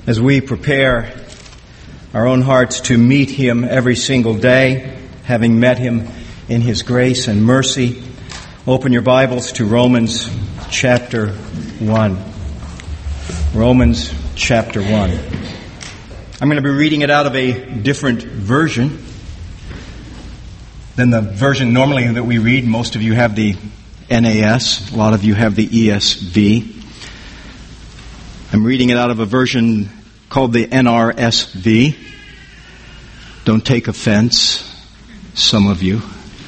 as we prepare our own hearts to meet Him every single day, having met Him in His grace and mercy, open your Bibles to Romans chapter 1. Romans chapter 1. I'm going to be reading it out of a different version than the version normally that we read. Most of you have the NAS. A lot of you have the ESV. I'm reading it out of a version called the NRSV. Don't take offense, some of you.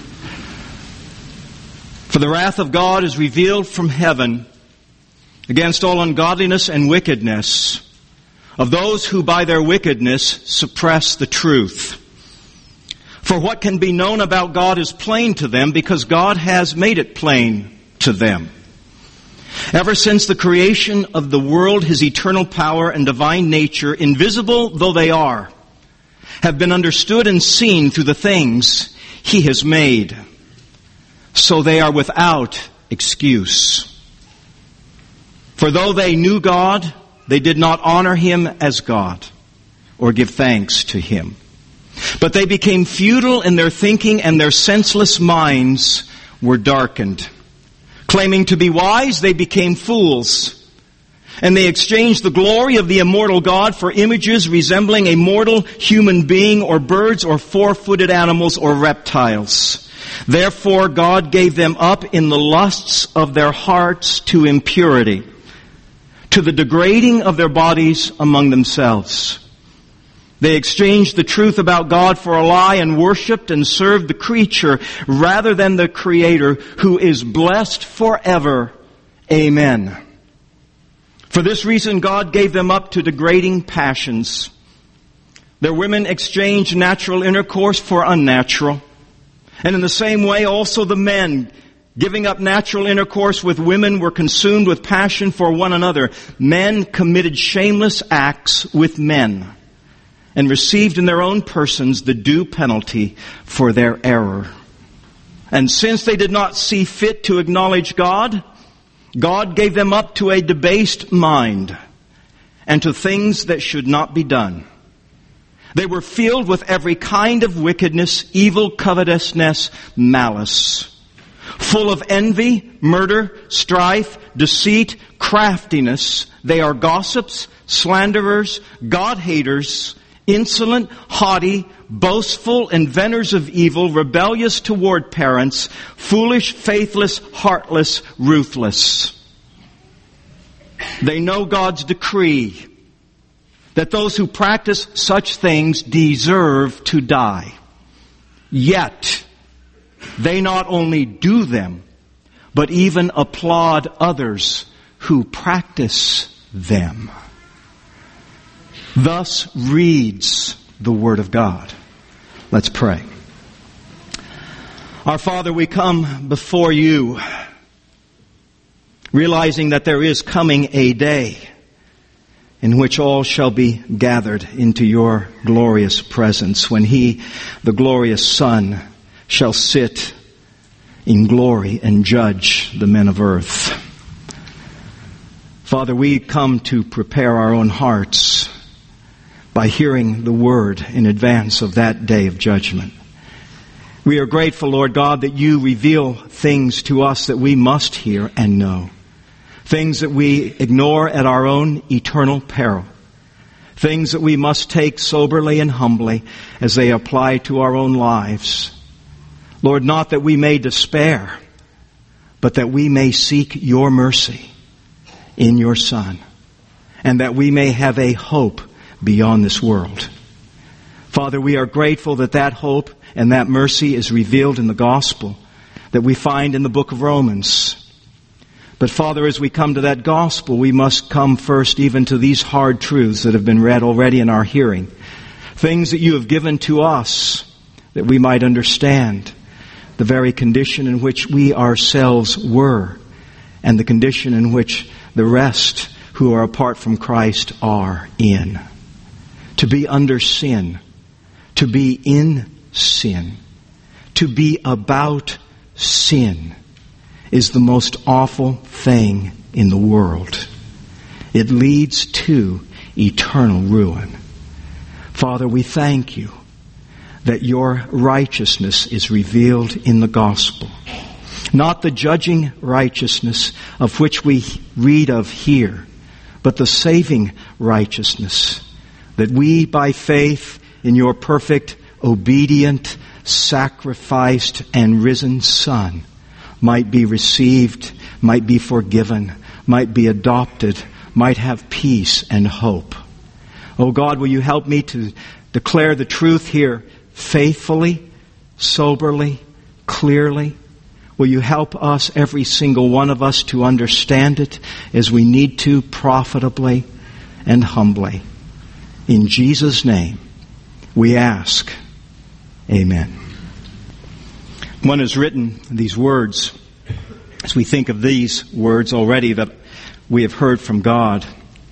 For the wrath of God is revealed from heaven against all ungodliness and wickedness of those who by their wickedness suppress the truth. For what can be known about God is plain to them, because God has made it plain to them. Ever since the creation of the world, His eternal power and divine nature, invisible though they are, have been understood and seen through the things He has made. So they are without excuse. For though they knew God, they did not honor Him as God or give thanks to Him. But they became futile in their thinking, and their senseless minds were darkened. Claiming to be wise, they became fools. And they exchanged the glory of the immortal God for images resembling a mortal human being, or birds, or four-footed animals, or reptiles. Therefore God gave them up in the lusts of their hearts to impurity, to the degrading of their bodies among themselves. They exchanged the truth about God for a lie and worshipped and served the creature rather than the Creator, who is blessed forever. Amen. For this reason God gave them up to degrading passions. Their women exchanged natural intercourse for unnatural. And in the same way also the men, giving up natural intercourse with women, were consumed with passion for one another. Men committed shameless acts with men, and received in their own persons the due penalty for their error. And since they did not see fit to acknowledge God, God gave them up to a debased mind, and to things that should not be done. They were filled with every kind of wickedness, evil, covetousness, malice. Full of envy, murder, strife, deceit, craftiness. They are gossips, slanderers, God-haters, insolent, haughty, boastful, inventors of evil, rebellious toward parents, foolish, faithless, heartless, ruthless. They know God's decree that those who practice such things deserve to die. Yet, they not only do them, but even applaud others who practice them. Thus reads the Word of God. Let's pray. Our Father, we come before You, realizing that there is coming a day in which all shall be gathered into Your glorious presence, when He, the glorious Son, shall sit in glory and judge the men of earth. Father, we come to prepare our own hearts by hearing the Word in advance of that day of judgment. We are grateful, Lord God, that You reveal things to us that we must hear and know. Things that we ignore at our own eternal peril. Things that we must take soberly and humbly as they apply to our own lives. Lord, not that we may despair, but that we may seek Your mercy in Your Son, and that we may have a hope beyond this world. Father, we are grateful that that hope and that mercy is revealed in the gospel that we find in the book of Romans. But Father, as we come to that gospel, we must come first even to these hard truths that have been read already in our hearing. Things that You have given to us that we might understand the very condition in which we ourselves were, and the condition in which the rest who are apart from Christ are in. To be under sin, to be in sin, to be about sin is the most awful thing in the world. It leads to eternal ruin. Father, we thank you that your righteousness is revealed in the gospel. Not the judging righteousness of which we read of here, but the saving righteousness that we, by faith in your perfect, obedient, sacrificed, and risen Son, might be received, might be forgiven, might be adopted, might have peace and hope. Oh God, will you help me to declare the truth here faithfully, soberly, clearly? Will you help us, every single one of us, to understand it as we need to, profitably and humbly? In Jesus' name, we ask. Amen. One has written these words, as we think of these words already that we have heard from God.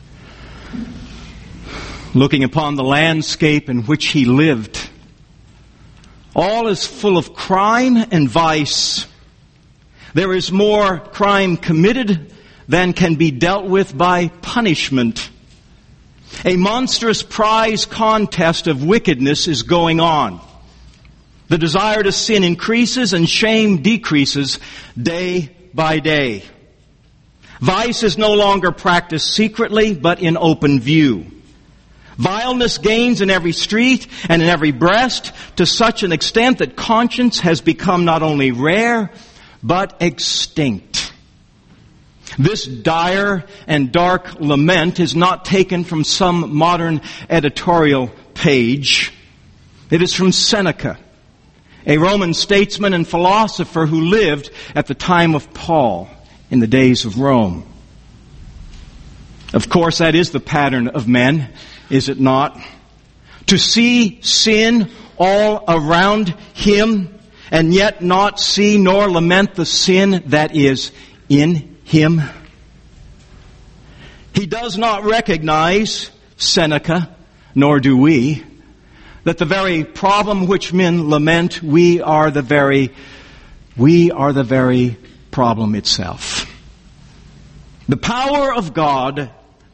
Looking upon the landscape in which he lived, all is full of crime and vice. There is more crime committed than can be dealt with by punishment. A monstrous prize contest of wickedness is going on. The desire to sin increases and shame decreases day by day. Vice is no longer practiced secretly, but in open view. Vileness gains in every street and in every breast to such an extent that conscience has become not only rare, but extinct. This dire and dark lament is not taken from some modern editorial page. It is from Seneca, a Roman statesman and philosopher who lived at the time of Paul in the days of Rome. Of course, that is the pattern of men, is it not? To see sin all around him and yet not see nor lament the sin that is in him. He does not recognize, Seneca, nor do we, that the very problem which men lament, we are the very problem itself. The power of God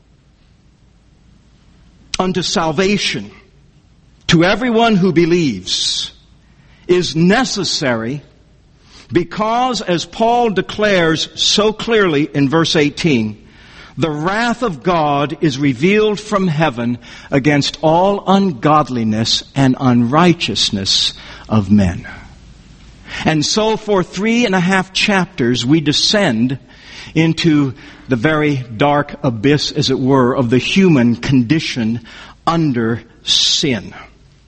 unto salvation to everyone who believes is necessary because, as Paul declares so clearly in verse 18, the wrath of God is revealed from heaven against all ungodliness and unrighteousness of men. And so for 3.5 chapters we descend into the very dark abyss, as it were, of the human condition under sin.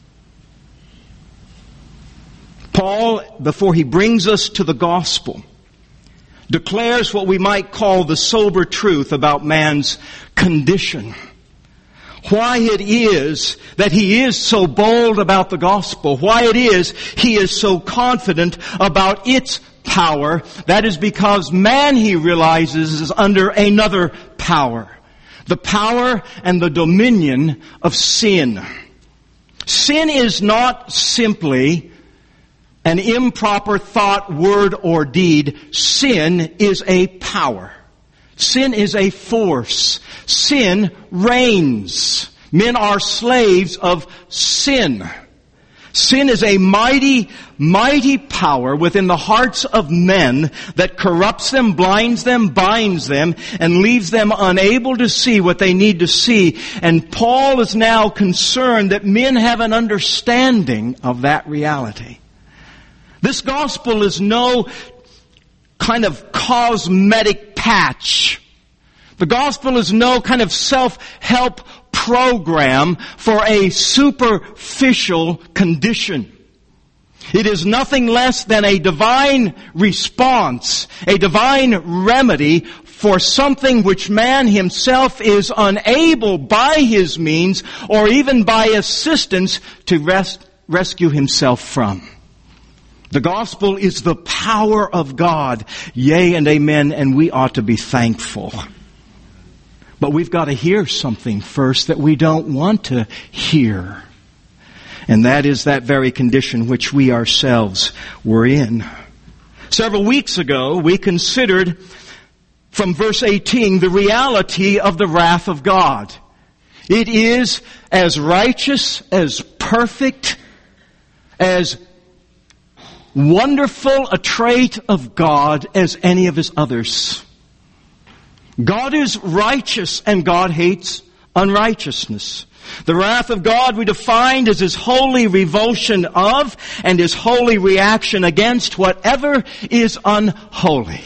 Paul, before he brings us to the gospel, declares what we might call the sober truth about man's condition. Why it is that he is so bold about the gospel. Why it is he is so confident about its power. That is because man, he realizes, is under another power. The power and the dominion of sin. Sin is not simply an improper thought, word, or deed. Sin is a power. Sin is a force. Sin reigns. Men are slaves of sin. Sin is a mighty, mighty power within the hearts of men that corrupts them, blinds them, binds them, and leaves them unable to see what they need to see. And Paul is now concerned that men have an understanding of that reality. This gospel is no kind of cosmetic patch. The gospel is no kind of self-help program for a superficial condition. It is nothing less than a divine response, a divine remedy for something which man himself is unable by his means or even by assistance to rescue himself from. The gospel is the power of God, yea and amen, and we ought to be thankful. But we've got to hear something first that we don't want to hear. And that is that very condition which we ourselves were in. Several weeks ago, we considered from verse 18 the reality of the wrath of God. It is as righteous, as perfect, as wonderful a trait of God as any of His others. God is righteous and God hates unrighteousness. The wrath of God we defined as His holy revulsion of and His holy reaction against whatever is unholy.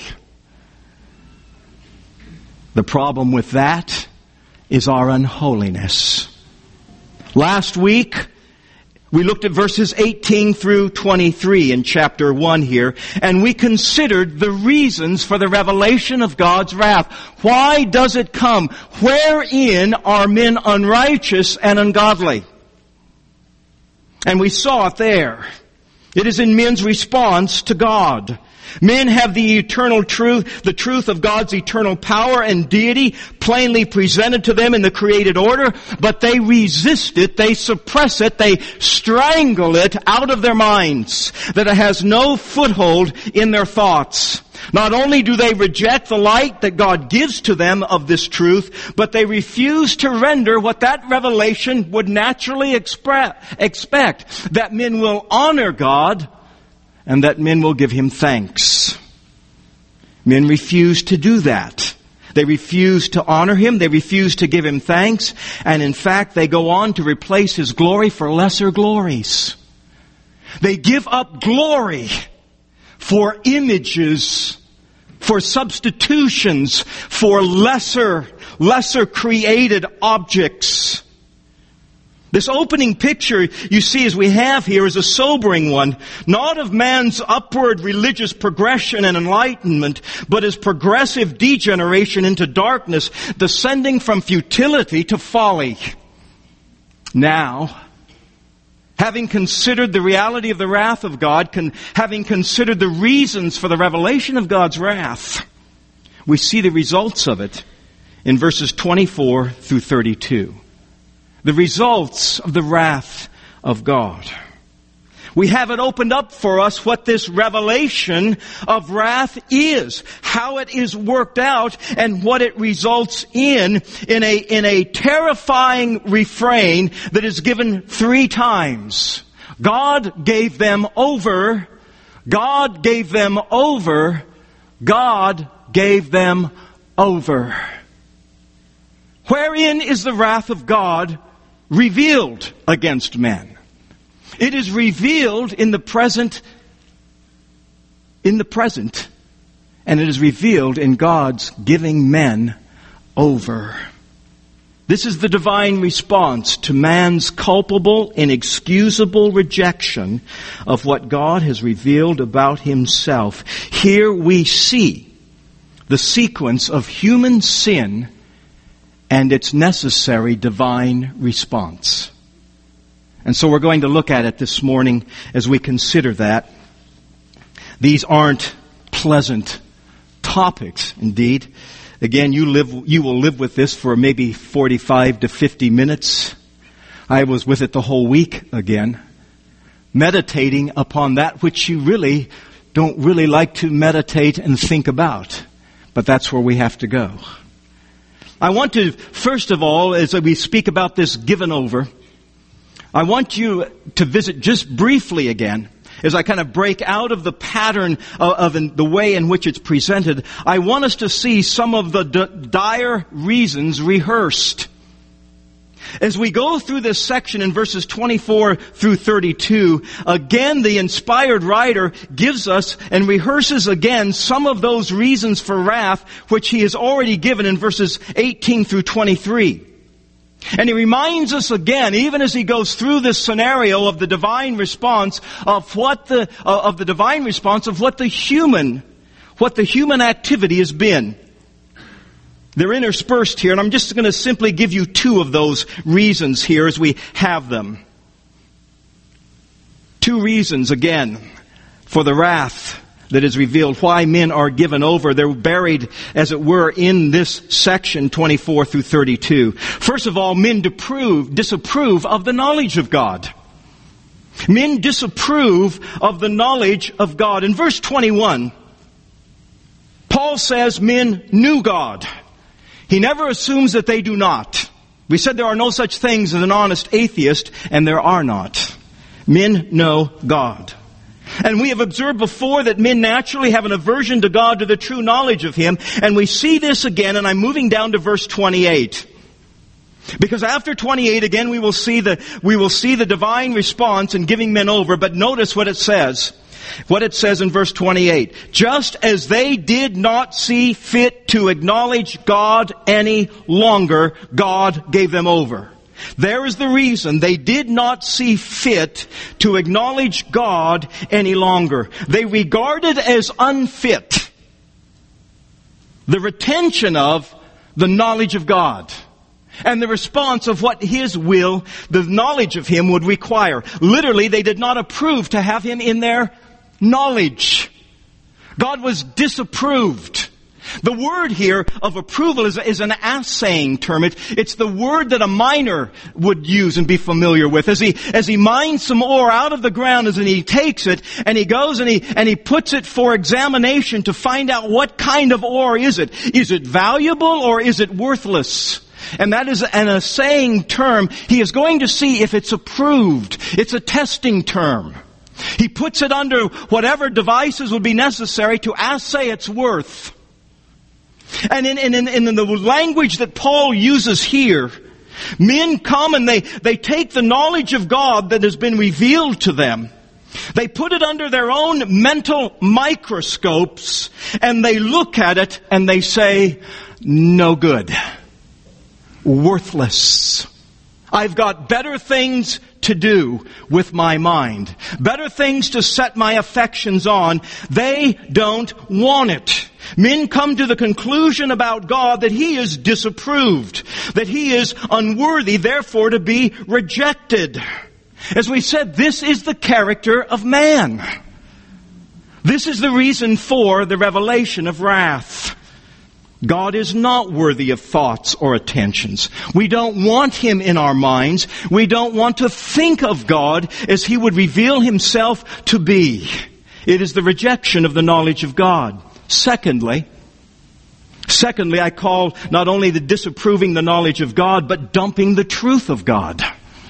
The problem with that is our unholiness. Last week, we looked at verses 18 through 23 in chapter 1 here, and we considered the reasons for the revelation of God's wrath. Why does it come? Wherein are men unrighteous and ungodly? And we saw it there. It is in men's response to God. Men have the eternal truth, the truth of God's eternal power and deity plainly presented to them in the created order, but they resist it, they suppress it, they strangle it out of their minds, that it has no foothold in their thoughts. Not only do they reject the light that God gives to them of this truth, but they refuse to render what that revelation would naturally expect, that men will honor God and that men will give Him thanks. Men refuse to do that. They refuse to honor Him. They refuse to give Him thanks. And in fact, they go on to replace His glory for lesser glories. They give up glory for images, for substitutions, for lesser created objects. This opening picture you see as we have here is a sobering one, not of man's upward religious progression and enlightenment, but his progressive degeneration into darkness, descending from futility to folly. Now, having considered the reality of the wrath of God, having considered the reasons for the revelation of God's wrath, we see the results of it in verses 24 through 32. The results of the wrath of God. We have it opened up for us what this revelation of wrath is, how it is worked out, and what it results in a terrifying refrain that is given 3 times. God gave them over. God gave them over. God gave them over. Wherein is the wrath of God revealed against men? It is revealed in the present, and it is revealed in God's giving men over. This is the divine response to man's culpable, inexcusable rejection of what God has revealed about Himself. Here we see the sequence of human sin and its necessary divine response. And so we're going to look at it this morning as we consider that. These aren't pleasant topics, indeed. Again, you will live with this for maybe 45 to 50 minutes. I was with it the whole week again, meditating upon that which you really don't really like to meditate and think about. But that's where we have to go. I want to, first of all, as we speak about this given over, I want you to visit just briefly again, as I kind of break out of the pattern of the way in which it's presented. I want us to see some of the dire reasons rehearsed. As we go through this section in verses 24 through 32, again the inspired writer gives us and rehearses again some of those reasons for wrath which he has already given in verses 18 through 23. And he reminds us again, even as he goes through this scenario of the divine response of what the human activity has been. They're interspersed here, and I'm just going to simply give you 2 of those reasons here as we have them. 2 reasons, again, for the wrath that is revealed, why men are given over. They're buried, as it were, in this section 24 through 32. First of all, men disapprove of the knowledge of God. Men disapprove of the knowledge of God. In verse 21, Paul says men knew God. He never assumes that they do not. We said there are no such things as an honest atheist, and there are not. Men know God. And we have observed before that men naturally have an aversion to God, to the true knowledge of Him. And we see this again, and I'm moving down to verse 28. Because after 28, again, we will see the divine response in giving men over. But notice what it says. What it says in verse 28. Just as they did not see fit to acknowledge God any longer, God gave them over. There is the reason. They did not see fit to acknowledge God any longer. They regarded as unfit the retention of the knowledge of God and the response of what His will, the knowledge of Him would require. Literally, they did not approve to have Him in their knowledge. God was disapproved. The word here of approval is an assaying term. It's the word that a miner would use and be familiar with. As he mines some ore out of the ground, and he takes it and he goes and he puts it for examination to find out what kind of ore is it. Is it valuable or is it worthless? And that is an assaying term. He is going to see if it's approved. It's a testing term. He puts it under whatever devices would be necessary to assay its worth. And in the language that Paul uses here, men come and they take the knowledge of God that has been revealed to them. They put it under their own mental microscopes and they look at it and they say, no good. Worthless. I've got better things to do with my mind. Better things to set my affections on. They don't want it. Men come to the conclusion about God that He is disapproved, that He is unworthy, therefore to be rejected. As we said, this is the character of man. This is the reason for the revelation of wrath. God is not worthy of thoughts or attentions. We don't want Him in our minds. We don't want to think of God as He would reveal Himself to be. It is the rejection of the knowledge of God. Secondly, I call not only the disapproving the knowledge of God, but dumping the truth of God.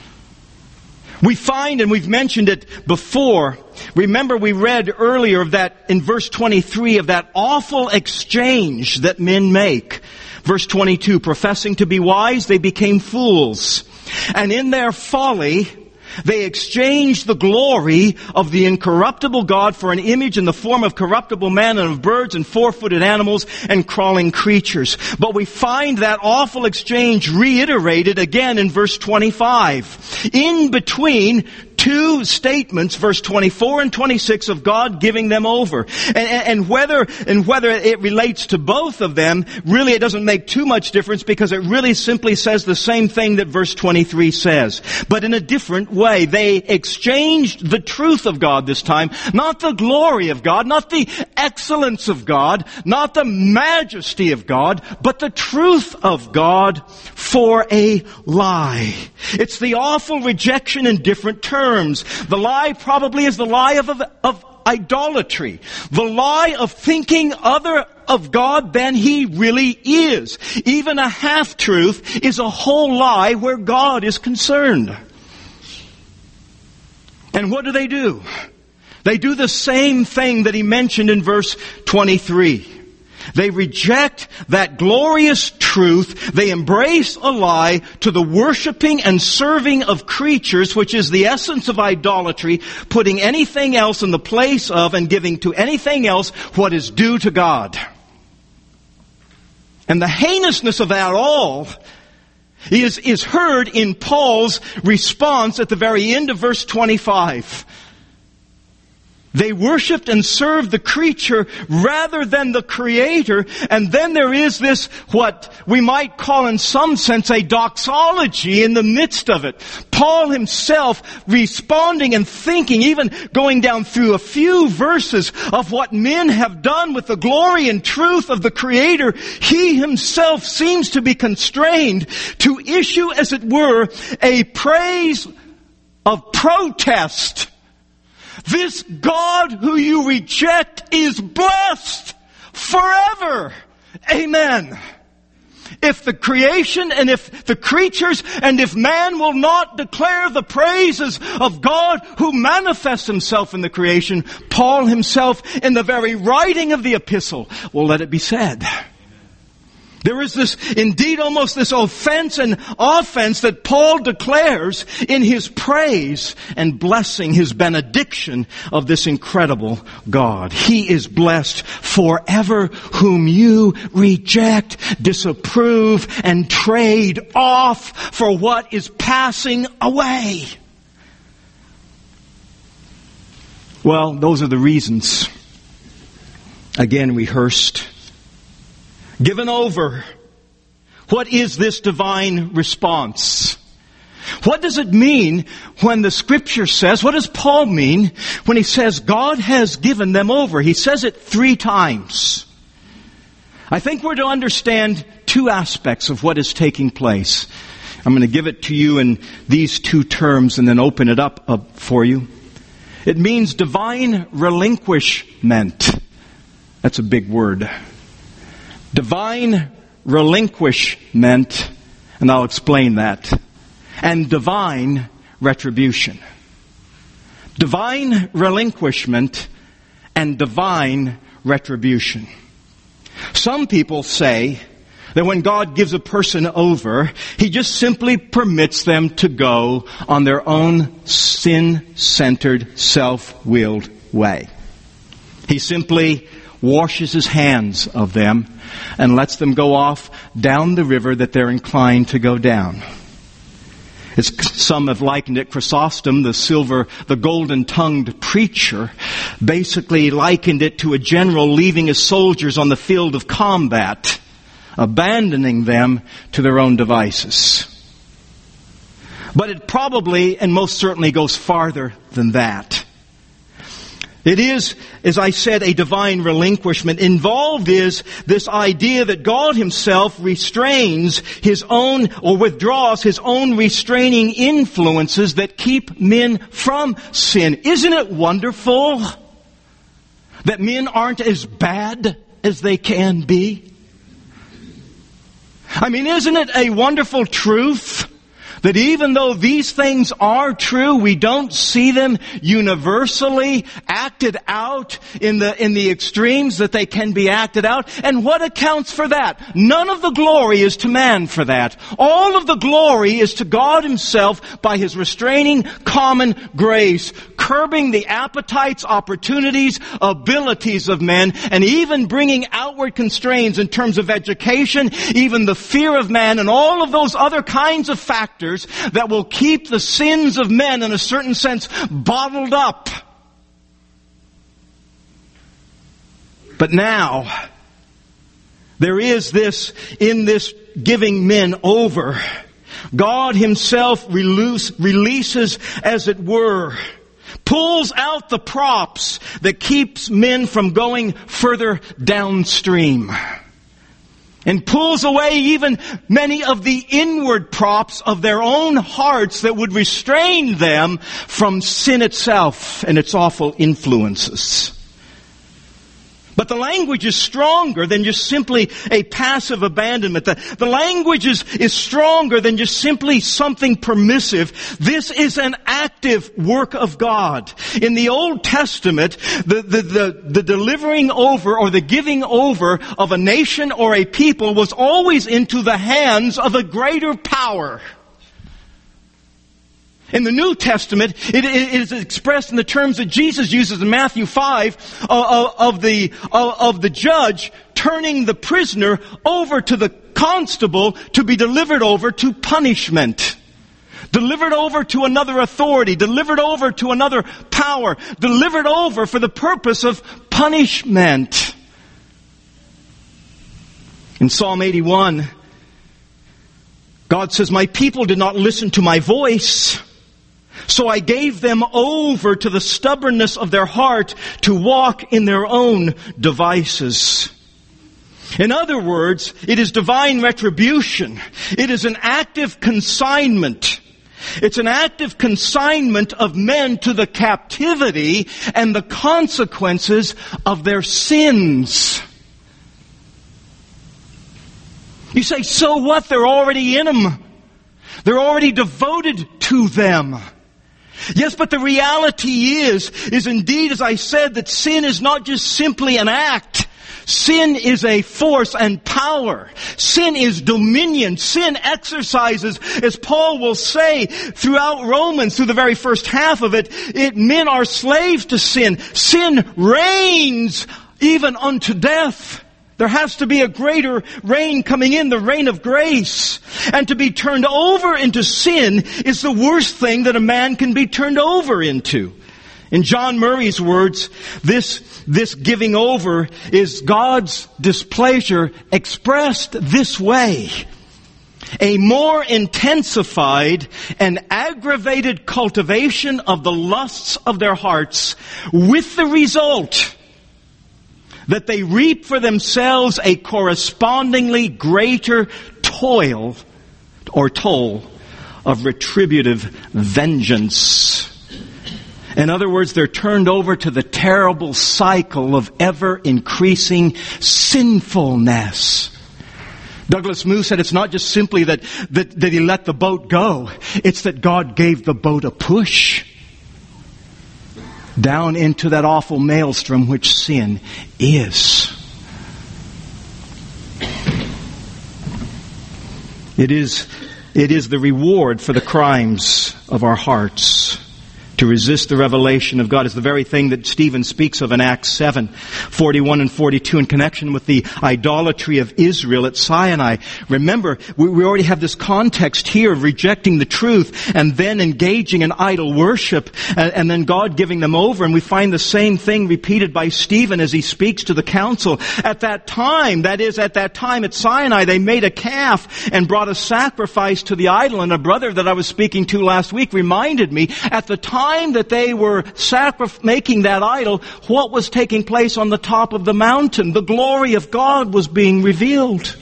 We find, and we've mentioned it before, remember we read earlier of that in verse 23 of that awful exchange that men make. Verse 22, professing to be wise, they became fools. And in their folly, they exchanged the glory of the incorruptible God for an image in the form of corruptible man and of birds and four-footed animals and crawling creatures. But we find that awful exchange reiterated again in verse 25. In between two statements, verse 24 and 26 of God giving them over. And whether it relates to both of them, really it doesn't make too much difference because it really simply says the same thing that verse 23 says. But in a different way. They exchanged the truth of God this time. Not the glory of God, not the excellence of God, not the majesty of God, but the truth of God for a lie. It's the awful rejection in different terms. The lie probably is the lie of idolatry. The lie of thinking other of God than He really is. Even a half-truth is a whole lie where God is concerned. And what do? They do the same thing that he mentioned in verse 23. They reject that glorious truth. They embrace a lie to the worshiping and serving of creatures, which is the essence of idolatry, putting anything else in the place of and giving to anything else what is due to God. And the heinousness of that all is heard in Paul's response at the very end of verse 25. They worshipped and served the creature rather than the Creator. And then there is this, what we might call in some sense a doxology in the midst of it. Paul himself responding and thinking, even going down through a few verses of what men have done with the glory and truth of the Creator. He himself seems to be constrained to issue, as it were, a praise of protest. This God who you reject is blessed forever. Amen. if the creation and if the creatures and if man will not declare the praises of God who manifests himself in the creation, Paul himself in the very writing of the epistle will let it be said. There is this, indeed almost this offense and offense that Paul declares in his praise and blessing, his benediction of this incredible God. He is blessed forever whom you reject, disapprove, and trade off for what is passing away. Well, those are the reasons. Again, rehearsed. Given over. What is this divine response? What does it mean when the Scripture says, what does Paul mean when he says God has given them over? He says it 3 times. I think we're to understand 2 aspects of what is taking place. I'm going to give it to you in these 2 terms and then open it up for you. It means divine relinquishment. That's a big word. Divine relinquishment, and I'll explain that, and divine retribution. Divine relinquishment and divine retribution. Some people say that when God gives a person over, He just simply permits them to go on their own sin-centered, self-willed way. He simply washes His hands of them and lets them go off down the river that they're inclined to go down. Some have likened it, Chrysostom, the golden-tongued preacher, basically likened it to a general leaving his soldiers on the field of combat, abandoning them to their own devices. But it probably and most certainly goes farther than that. It is, as I said, a divine relinquishment. Involved is this idea that God Himself restrains His own, or withdraws His own restraining influences that keep men from sin. Isn't it wonderful that men aren't as bad as they can be? I mean, isn't it a wonderful truth that even though these things are true, we don't see them universally acted out in the extremes that they can be acted out? And what accounts for that? None of the glory is to man for that. All of the glory is to God Himself by His restraining common grace, curbing the appetites, opportunities, abilities of men, and even bringing outward constraints in terms of education, even the fear of man, and all of those other kinds of factors that will keep the sins of men, in a certain sense, bottled up. But now, there is this, in this giving men over, God Himself releases, as it were, pulls out the props that keeps men from going further downstream. And pulls away even many of the inward props of their own hearts that would restrain them from sin itself and its awful influences. But the language is stronger than just simply a passive abandonment. The language is stronger than just simply something permissive. This is an active work of God. In the Old Testament, the delivering over or the giving over of a nation or a people was always into the hands of a greater power. In the New Testament, it is expressed in the terms that Jesus uses in Matthew 5 of the judge turning the prisoner over to the constable to be delivered over to punishment. Delivered over to another authority, delivered over to another power, delivered over for the purpose of punishment. In Psalm 81, God says, "My people did not listen to my voice, so I gave them over to the stubbornness of their heart to walk in their own devices." In other words, it is divine retribution. It is an active consignment. It's an active consignment of men to the captivity and the consequences of their sins. You say, so what? They're already in them. They're already devoted to them. Yes, but the reality is indeed, as I said, that sin is not just simply an act. Sin is a force and power. Sin is dominion. Sin exercises, as Paul will say throughout Romans, through the very first half of it, men are slaves to sin. Sin reigns even unto death. There has to be a greater reign coming in, the reign of grace. And to be turned over into sin is the worst thing that a man can be turned over into. In John Murray's words, this giving over is God's displeasure expressed this way: a more intensified and aggravated cultivation of the lusts of their hearts, with the result that they reap for themselves a correspondingly greater toll of retributive vengeance. In other words, they're turned over to the terrible cycle of ever-increasing sinfulness. Douglas Moo said it's not just simply that he let the boat go. It's that God gave the boat a push down into that awful maelstrom which sin is. It is the reward for the crimes of our hearts. To resist the revelation of God is the very thing that Stephen speaks of in Acts 7, 41 and 42 in connection with the idolatry of Israel at Sinai. Remember, we already have this context here of rejecting the truth and then engaging in idol worship and then God giving them over. And we find the same thing repeated by Stephen as he speaks to the council. At that time, that is at that time at Sinai, they made a calf and brought a sacrifice to the idol. And a brother that I was speaking to last week reminded me, at the time that they were making that idol, what was taking place on the top of the mountain? The glory of God was being revealed.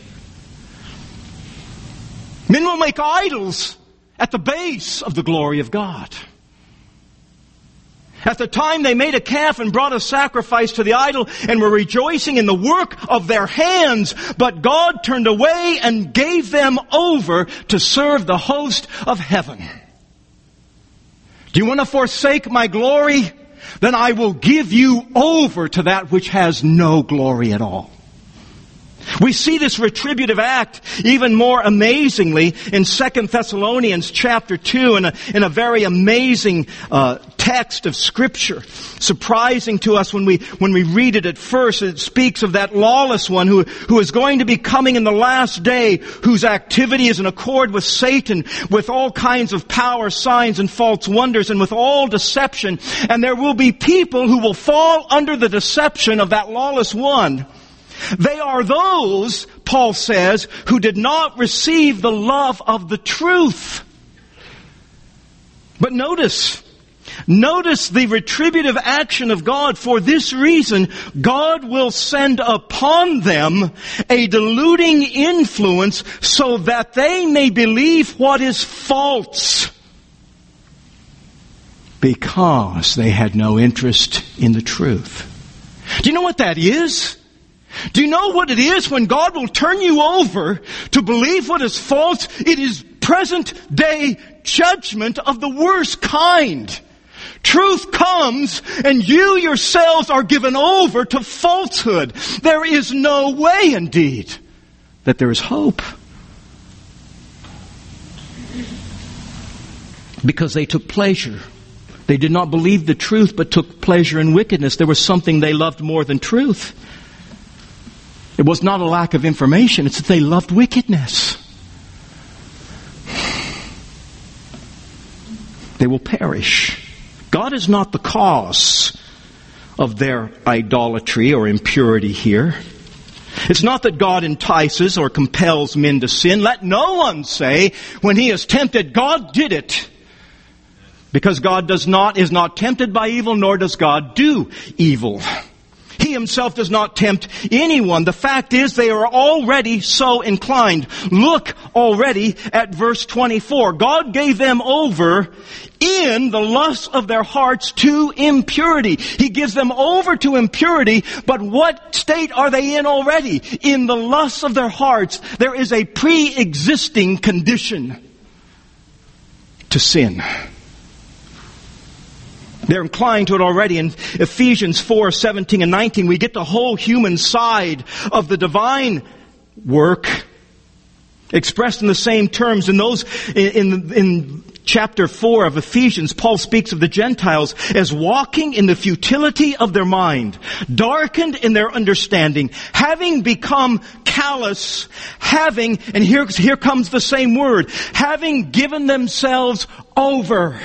Men will make idols at the base of the glory of God. At the time they made a calf and brought a sacrifice to the idol and were rejoicing in the work of their hands, but God turned away and gave them over to serve the host of heaven. Do you want to forsake my glory? Then I will give you over to that which has no glory at all. We see this retributive act even more amazingly in 2 Thessalonians chapter 2 in a very amazing text of Scripture. Surprising to us when we read it at first. It speaks of that lawless one who is going to be coming in the last day, whose activity is in accord with Satan, with all kinds of power, signs, and false wonders, and with all deception. And there will be people who will fall under the deception of that lawless one. They are those, Paul says, who did not receive the love of the truth. But notice the retributive action of God. For this reason, God will send upon them a deluding influence so that they may believe what is false, because they had no interest in the truth. Do you know what that is? Do you know what it is when God will turn you over to believe what is false? It is present day judgment of the worst kind. Truth comes and you yourselves are given over to falsehood. There is no way indeed that there is hope. Because they took pleasure. They did not believe the truth but took pleasure in wickedness. There was something they loved more than truth. It was not a lack of information, it's that they loved wickedness. They will perish. God is not the cause of their idolatry or impurity here. It's not that God entices or compels men to sin. Let no one say when he is tempted, God did it. Because God is not tempted by evil, nor does God do evil. He himself does not tempt anyone. The fact is they are already so inclined. Look already at verse 24. God gave them over in the lust of their hearts to impurity. He gives them over to impurity, but what state are they in already? In the lust of their hearts, there is a pre-existing condition to sin. They're inclined to it already. In Ephesians 4:17 and 19, we get the whole human side of the divine work expressed in the same terms. In those, in chapter 4 of Ephesians, Paul speaks of the Gentiles as walking in the futility of their mind, darkened in their understanding, having become callous, and here comes the same word, having given themselves over.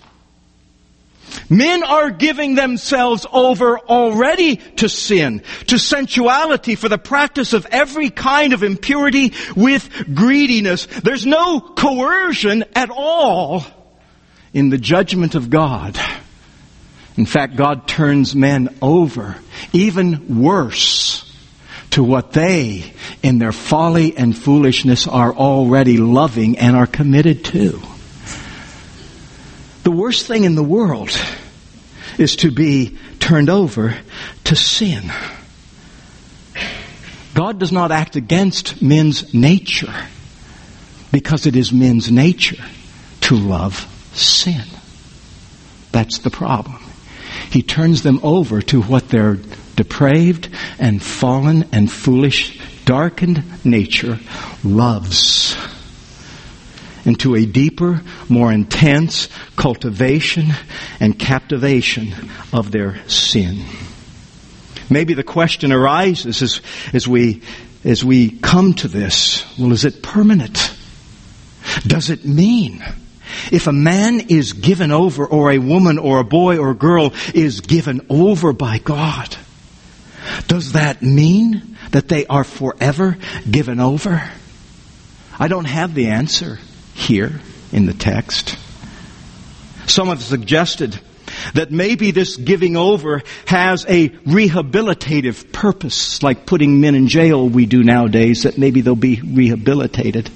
Men are giving themselves over already to sin, to sensuality, for the practice of every kind of impurity with greediness. There's no coercion at all in the judgment of God. In fact, God turns men over, even worse, to what they, in their folly and foolishness, are already loving and are committed to. The worst thing in the world is to be turned over to sin. God does not act against men's nature because it is men's nature to love sin. That's the problem. He turns them over to what their depraved and fallen and foolish, darkened nature loves, into a deeper, more intense cultivation and captivation of their sin. Maybe the question arises as we come to this, well, is it permanent? Does it mean if a man is given over, or a woman or a boy or a girl is given over by God, does that mean that they are forever given over? I don't have the answer here in the text. Some have suggested that maybe this giving over has a rehabilitative purpose, like putting men in jail we do nowadays, that maybe they'll be rehabilitated.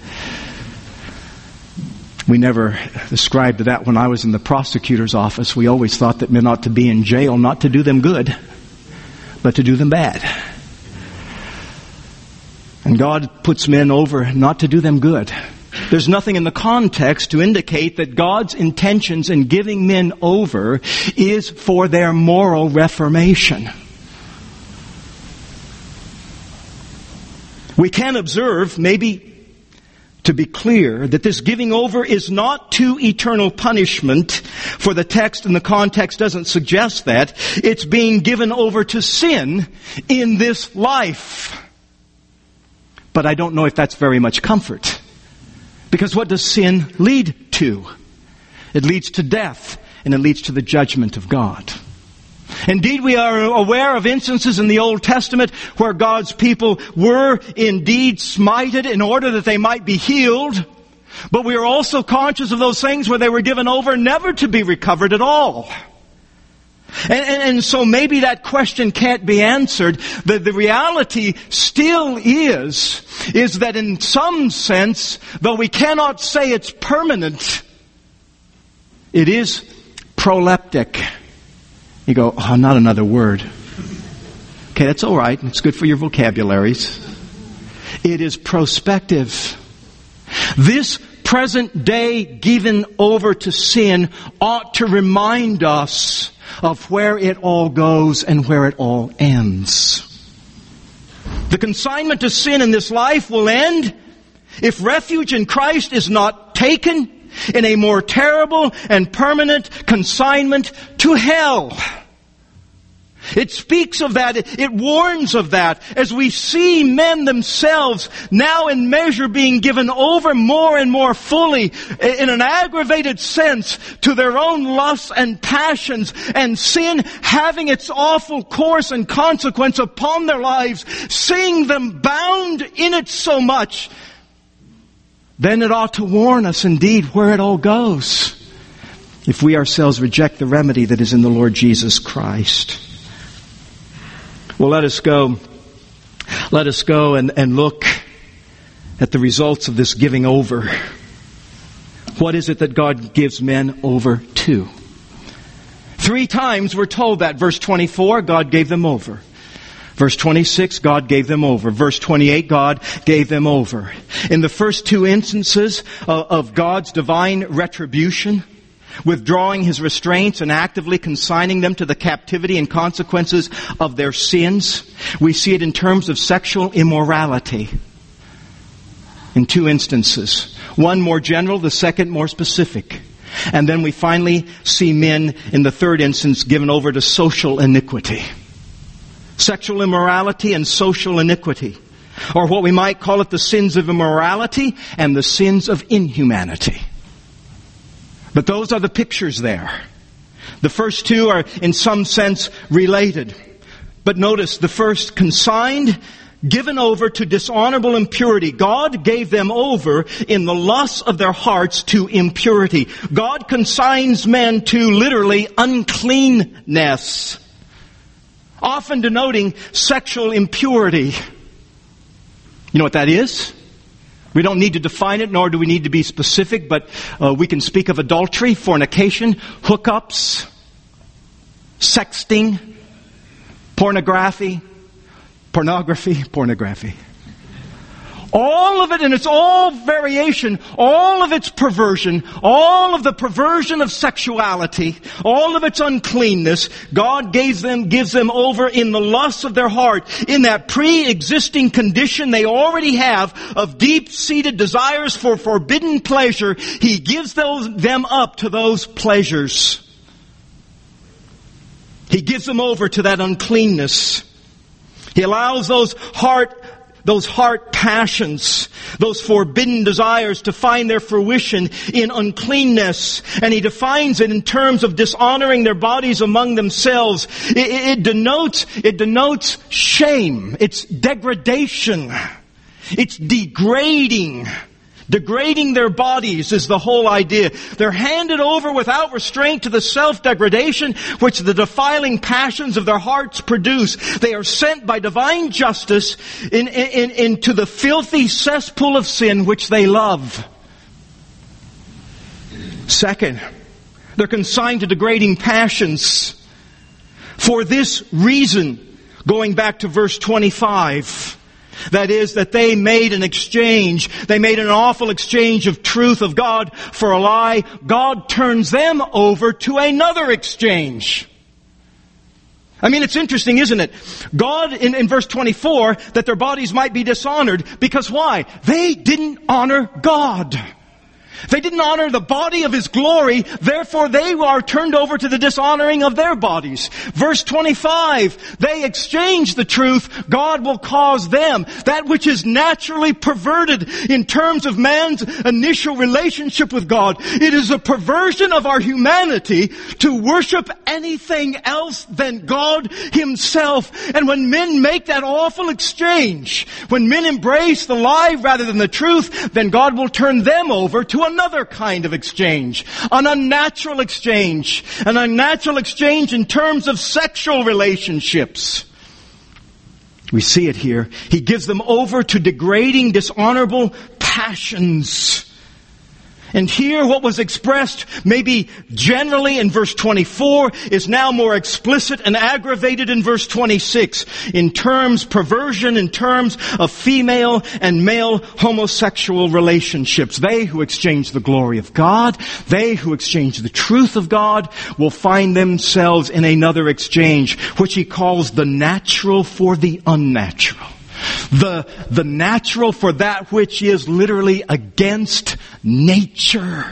We never ascribed to that when I was in the prosecutor's office. We always thought that men ought to be in jail not to do them good, but to do them bad. And God puts men over not to do them good. There's nothing in the context to indicate that God's intentions in giving men over is for their moral reformation. We can observe, maybe to be clear, that this giving over is not to eternal punishment, for the text and the context doesn't suggest that. It's being given over to sin in this life. But I don't know if that's very much comfort. Because what does sin lead to? It leads to death, and it leads to the judgment of God. Indeed, we are aware of instances in the Old Testament where God's people were indeed smited in order that they might be healed. But we are also conscious of those things where they were given over never to be recovered at all. And so maybe that question can't be answered. The reality still is that in some sense, though we cannot say it's permanent, it is proleptic. You go, oh, not another word. Okay, that's all right. It's good for your vocabularies. It is prospective. This present day given over to sin ought to remind us of where it all goes and where it all ends. The consignment to sin in this life will end if refuge in Christ is not taken in a more terrible and permanent consignment to hell. It speaks of that. It warns of that as we see men themselves now in measure being given over more and more fully in an aggravated sense to their own lusts and passions, and sin having its awful course and consequence upon their lives, seeing them bound in it so much. Then it ought to warn us indeed where it all goes if we ourselves reject the remedy that is in the Lord Jesus Christ. Well, let us go and look at the results of this giving over. What is it that God gives men over to? 3 times we're told that. Verse 24, God gave them over. Verse 26, God gave them over. Verse 28, God gave them over. In the first 2 instances of God's divine retribution, withdrawing His restraints and actively consigning them to the captivity and consequences of their sins, we see it in terms of sexual immorality. In 2 instances. One more general, the second more specific. And then we finally see men in the 3rd instance given over to social iniquity. Sexual immorality and social iniquity. Or what we might call it the sins of immorality and the sins of inhumanity. But those are the pictures there. The first 2 are in some sense related. But notice the first, consigned, given over to dishonorable impurity. God gave them over in the lusts of their hearts to impurity. God consigns men to literally uncleanness, often denoting sexual impurity. You know what that is? We don't need to define it, nor do we need to be specific, but we can speak of adultery, fornication, hookups, sexting, pornography. All of it, and it's all variation, all of its perversion, all of the perversion of sexuality, all of its uncleanness, God gives them over in the lusts of their heart, in that pre-existing condition they already have of deep-seated desires for forbidden pleasure. He gives them up to those pleasures. He gives them over to that uncleanness. He allows those heart passions, those forbidden desires to find their fruition in uncleanness. And He defines it in terms of dishonoring their bodies among themselves. It denotes shame. It's degradation. It's degrading. Degrading their bodies is the whole idea. They're handed over without restraint to the self-degradation which the defiling passions of their hearts produce. They are sent by divine justice into the filthy cesspool of sin which they love. Second, they're consigned to degrading passions. For this reason, going back to verse 25, that is, that they made an exchange. They made an awful exchange of truth of God for a lie. God turns them over to another exchange. I mean, it's interesting, isn't it? God, in verse 24, that their bodies might be dishonored. Because why? They didn't honor God. They didn't honor the body of His glory, therefore they are turned over to the dishonoring of their bodies. Verse 25, they exchange the truth, God will cause them, that which is naturally perverted in terms of man's initial relationship with God. It is a perversion of our humanity to worship anything else than God Himself. And when men make that awful exchange, when men embrace the lie rather than the truth, then God will turn them over to another kind of exchange, an unnatural exchange in terms of sexual relationships. We see it here. He gives them over to degrading, dishonorable passions. And here what was expressed maybe generally in verse 24 is now more explicit and aggravated in verse 26 in terms perversion, in terms of female and male homosexual relationships. They who exchange the glory of God, they who exchange the truth of God will find themselves in another exchange, which He calls the natural for the unnatural. The natural for that which is literally against nature.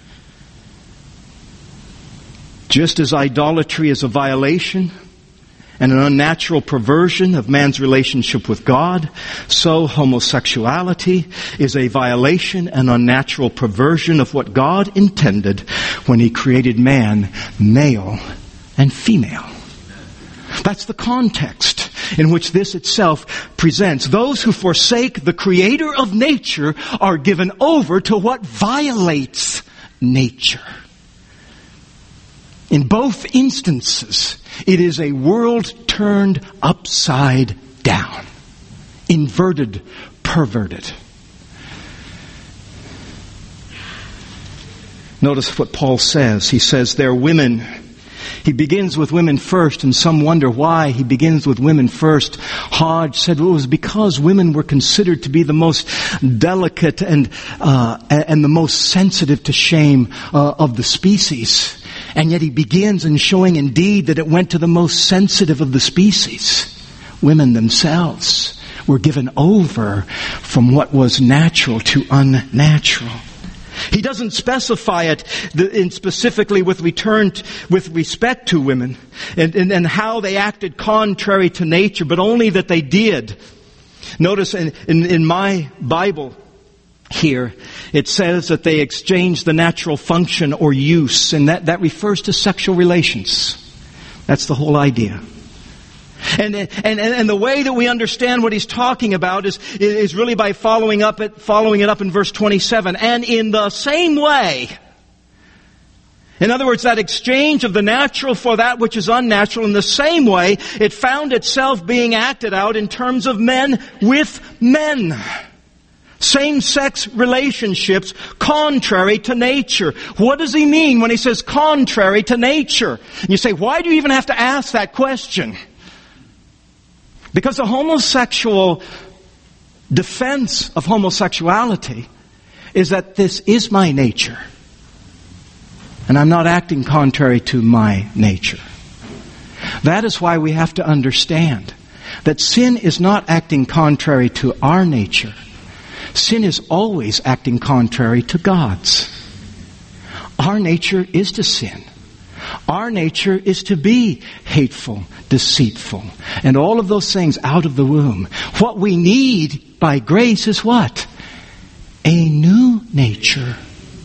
Just as idolatry is a violation and an unnatural perversion of man's relationship with God, so homosexuality is a violation and unnatural perversion of what God intended when He created man, male and female. That's the context in which this itself presents. Those who forsake the Creator of nature are given over to what violates nature. In both instances, it is a world turned upside down, inverted, perverted. Notice what Paul says. He says they're women. He begins with women first, and some wonder why he begins with women first. Hodge said it was because women were considered to be the most delicate and the most sensitive to shame of the species. And yet he begins in showing indeed that it went to the most sensitive of the species. Women themselves were given over from what was natural to unnatural. He doesn't specify it specifically with respect to women and how they acted contrary to nature, but only that they did. Notice in my Bible here, it says that they exchanged the natural function or use, and that refers to sexual relations. That's the whole idea. And the way that we understand what he's talking about is really by following it up in verse 27. And in the same way, in other words, that exchange of the natural for that which is unnatural, in the same way, it found itself being acted out in terms of men with men. Same-sex relationships contrary to nature. What does he mean when he says contrary to nature? And you say, why do you even have to ask that question? Because the homosexual defense of homosexuality is that this is my nature. And I'm not acting contrary to my nature. That is why we have to understand that sin is not acting contrary to our nature. Sin is always acting contrary to God's. Our nature is to sin. Our nature is to be hateful, deceitful, and all of those things out of the womb. What we need by grace is what? A new nature.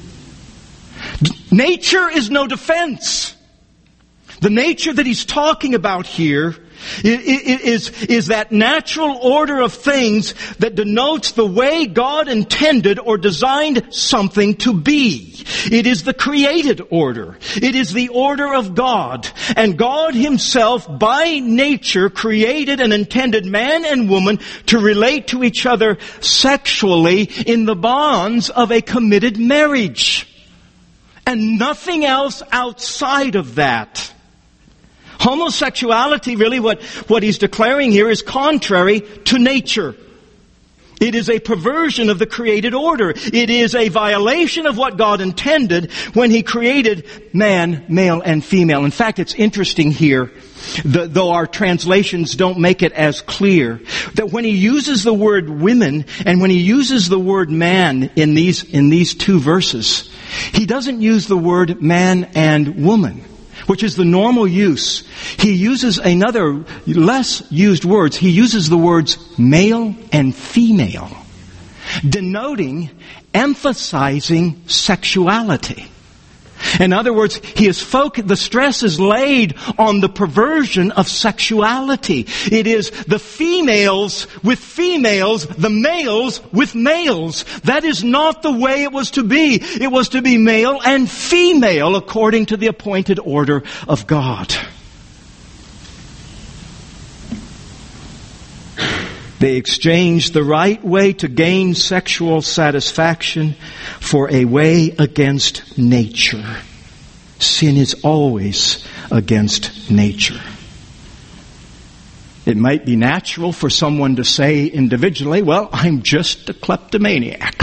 Nature is no defense. The nature that he's talking about here is that natural order of things that denotes the way God intended or designed something to be. It is the created order. It is the order of God. And God himself, by nature, created and intended man and woman to relate to each other sexually in the bonds of a committed marriage. And nothing else outside of that. Homosexuality, really what he's declaring here, is contrary to nature. It is a perversion of the created order. It is a violation of what God intended when he created man, male, and female. In fact, it's interesting here, though our translations don't make it as clear, that when he uses the word women and when he uses the word man in these two verses, he doesn't use the word man and woman, which is the normal use. He uses another less used words. He uses the words male and female, denoting, emphasizing sexuality. In other words, the stress is laid on the perversion of sexuality. It is the females with females, the males with males. That is not the way it was to be. It was to be male and female according to the appointed order of God. They exchanged the right way to gain sexual satisfaction for a way against nature. Sin is always against nature. It might be natural for someone to say individually, well, I'm just a kleptomaniac.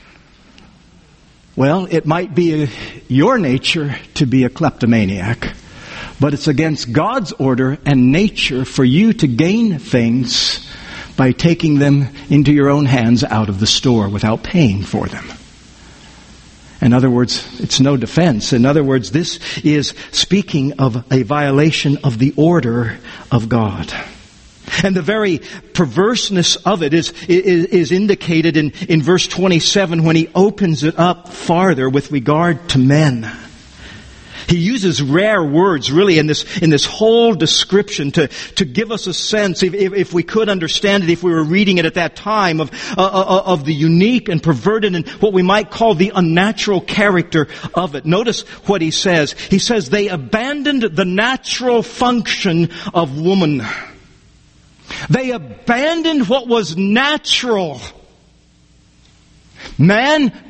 Well, it might be your nature to be a kleptomaniac, but it's against God's order and nature for you to gain things by taking them into your own hands out of the store without paying for them. In other words, it's no defense. In other words, this is speaking of a violation of the order of God. And the very perverseness of it is indicated in verse 27 when he opens it up farther with regard to men. He uses rare words really in this whole description to give us a sense, if we could understand it, if we were reading it at that time, of the unique and perverted and what we might call the unnatural character of it. Notice what he says. He says they abandoned the natural function of woman. They abandoned what was natural. Man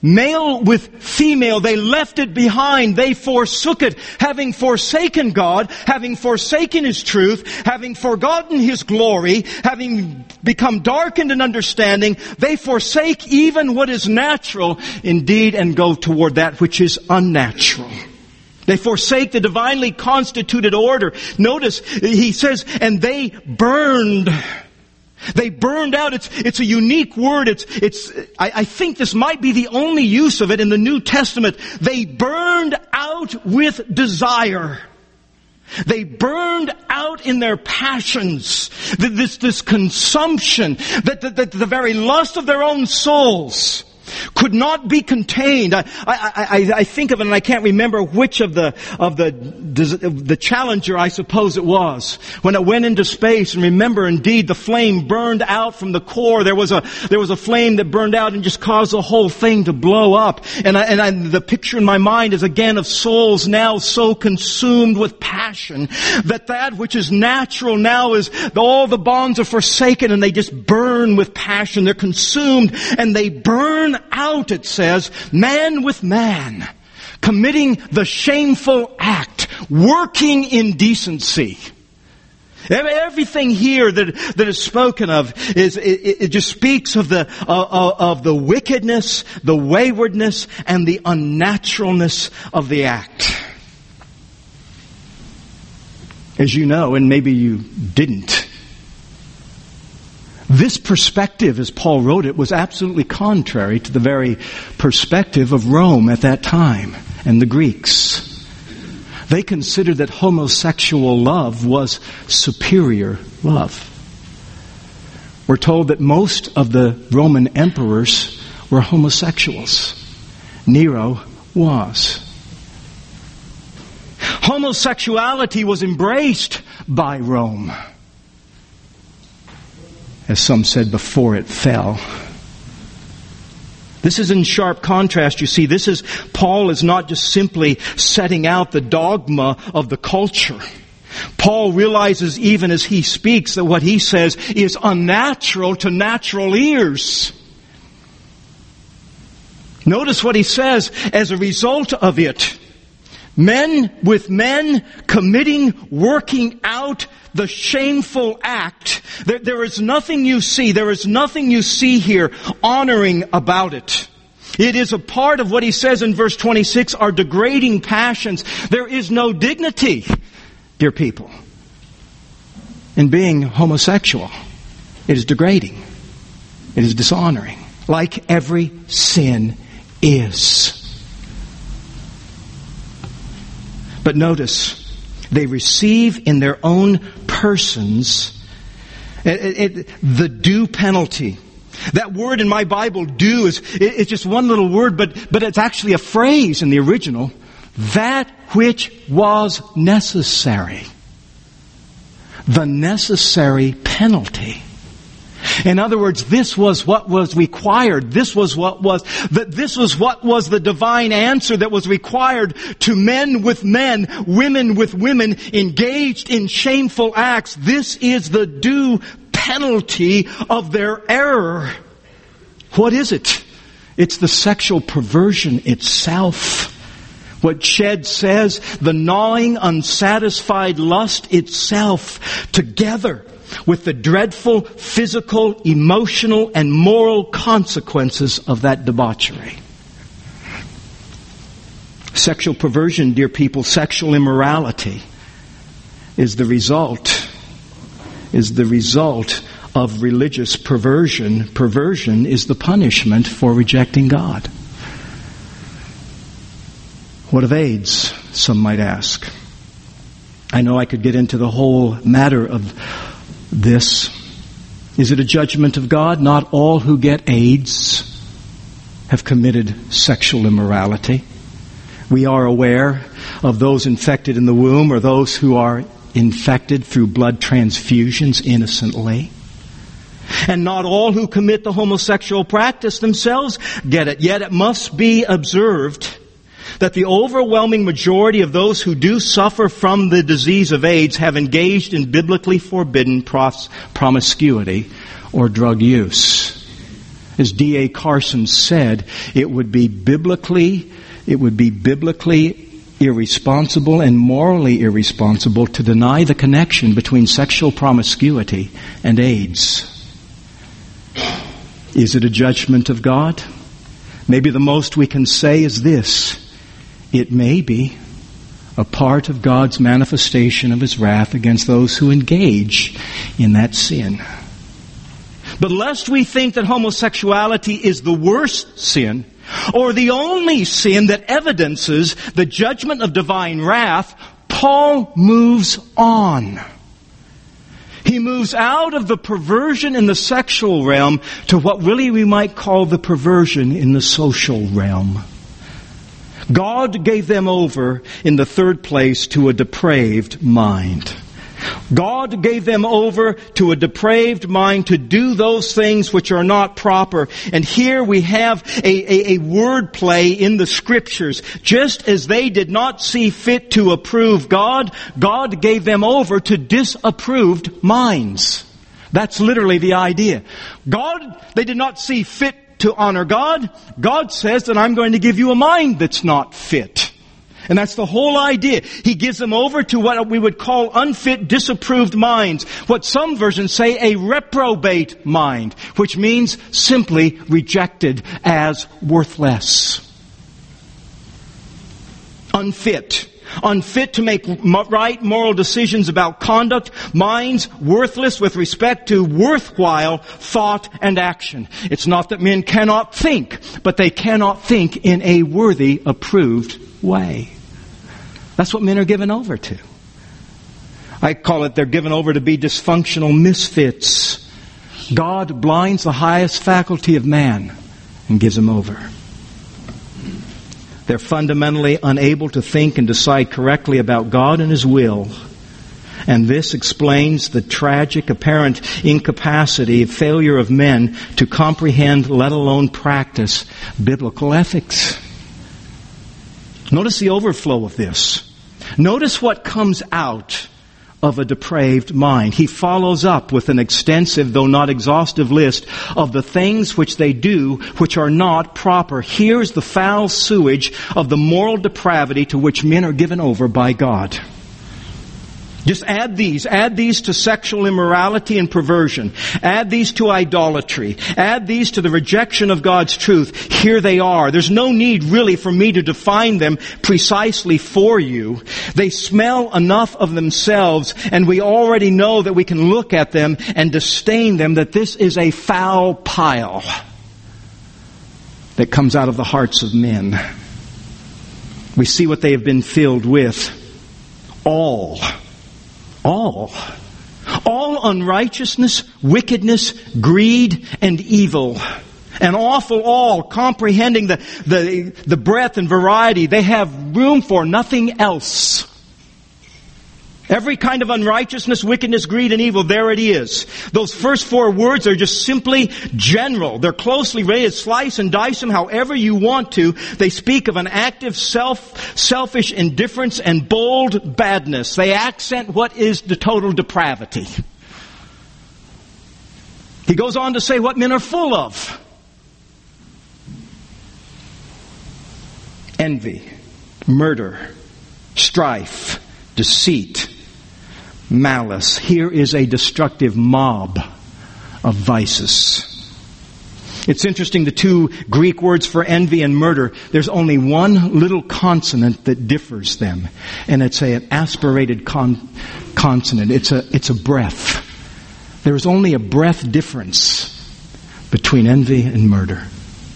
Male with female, they left it behind. They forsook it. Having forsaken God, having forsaken His truth, having forgotten His glory, having become darkened in understanding, they forsake even what is natural, indeed, and go toward that which is unnatural. They forsake the divinely constituted order. Notice, he says, and they burned. They burned out. It's a unique word. I think this might be the only use of it in the New Testament. They burned out with desire. They burned out in their passions. This consumption, that the very lust of their own souls could not be contained. I think of it, and I can't remember which of the Challenger, I suppose it was, when it went into space. And remember, indeed, the flame burned out from the core. There was a flame that burned out and just caused the whole thing to blow up. And the picture in my mind is again of souls now so consumed with passion that which is natural now is all the bonds are forsaken, and they just burn with passion. They're consumed and they burn out, it says, man with man, committing the shameful act, working indecency. Everything here that is spoken of it just speaks of the wickedness, the waywardness, and the unnaturalness of the act. As you know, and maybe you didn't, this perspective, as Paul wrote it, was absolutely contrary to the very perspective of Rome at that time and the Greeks. They considered that homosexual love was superior love. We're told that most of the Roman emperors were homosexuals. Nero was. Homosexuality was embraced by Rome, as some said, before it fell. This is in sharp contrast, you see. Paul is not just simply setting out the dogma of the culture. Paul realizes even as he speaks that what he says is unnatural to natural ears. Notice what he says as a result of it. Men with men committing, working out the shameful act. There is nothing you see here honoring about it. It is a part of what he says in verse 26 are degrading passions. There is no dignity, dear people, in being homosexual. It is degrading. It is dishonoring, like every sin is. But notice, they receive in their own persons the due penalty. That word in my Bible, due, it's just one little word, but it's actually a phrase in the original. That which was necessary. The necessary penalty. In other words, this was what was required. This was what was the divine answer that was required to men with men, women with women, engaged in shameful acts. This is the due penalty of their error. What is it? It's the sexual perversion itself. What Shedd says, the gnawing, unsatisfied lust itself, together with the dreadful physical, emotional, and moral consequences of that debauchery. Sexual perversion, dear people, sexual immorality is the result of religious perversion. Perversion is the punishment for rejecting God. What of AIDS, some might ask? I know I could get into the whole matter of this. Is it a judgment of God? Not all who get AIDS have committed sexual immorality. We are aware of those infected in the womb or those who are infected through blood transfusions innocently. And not all who commit the homosexual practice themselves get it. Yet it must be observed that the overwhelming majority of those who do suffer from the disease of AIDS have engaged in biblically forbidden promiscuity or drug use. As D.A. Carson said, it would be biblically irresponsible and morally irresponsible to deny the connection between sexual promiscuity and AIDS. Is it a judgment of God? Maybe the most we can say is this: it may be a part of God's manifestation of His wrath against those who engage in that sin. But lest we think that homosexuality is the worst sin, or the only sin that evidences the judgment of divine wrath, Paul moves on. He moves out of the perversion in the sexual realm to what really we might call the perversion in the social realm. God gave them over, in the third place, to a depraved mind. God gave them over to a depraved mind to do those things which are not proper. And here we have a word play in the Scriptures. Just as they did not see fit to approve God, God gave them over to disapproved minds. That's literally the idea. They did not see fit to honor God. God says that I'm going to give you a mind that's not fit. And that's the whole idea. He gives them over to what we would call unfit, disapproved minds. What some versions say, a reprobate mind, which means simply rejected as worthless. Unfit. Unfit to make right moral decisions about conduct. Minds worthless with respect to worthwhile thought and action. It's not that men cannot think, but they cannot think in a worthy, approved way. That's what men are given over to. I call it they're given over to be dysfunctional misfits. God blinds the highest faculty of man and gives them over. They're fundamentally unable to think and decide correctly about God and His will. And this explains the tragic apparent incapacity, failure of men to comprehend, let alone practice, biblical ethics. Notice the overflow of this. Notice what comes out of a depraved mind. He follows up with an extensive, though not exhaustive, list of the things which they do which are not proper. Here's the foul sewage of the moral depravity to which men are given over by God. Just add these to sexual immorality and perversion. Add these to idolatry. Add these to the rejection of God's truth. Here they are. There's no need really for me to define them precisely for you. They smell enough of themselves, and we already know that we can look at them and disdain them, that this is a foul pile that comes out of the hearts of men. We see what they have been filled with. All unrighteousness, wickedness, greed, and evil. An awful all, comprehending the breadth and variety. They have room for nothing else. Every kind of unrighteousness, wickedness, greed, and evil, there it is. Those first four words are just simply general. They're closely related. Slice and dice them however you want to. They speak of an active, selfish indifference and bold badness. They accent what is the total depravity. He goes on to say what men are full of. Envy, murder, strife, deceit, malice. Here is a destructive mob of vices. It's interesting, the two Greek words for envy and murder, there's only one little consonant that differs them. And it's an aspirated consonant. It's a breath. There is only a breath difference between envy and murder.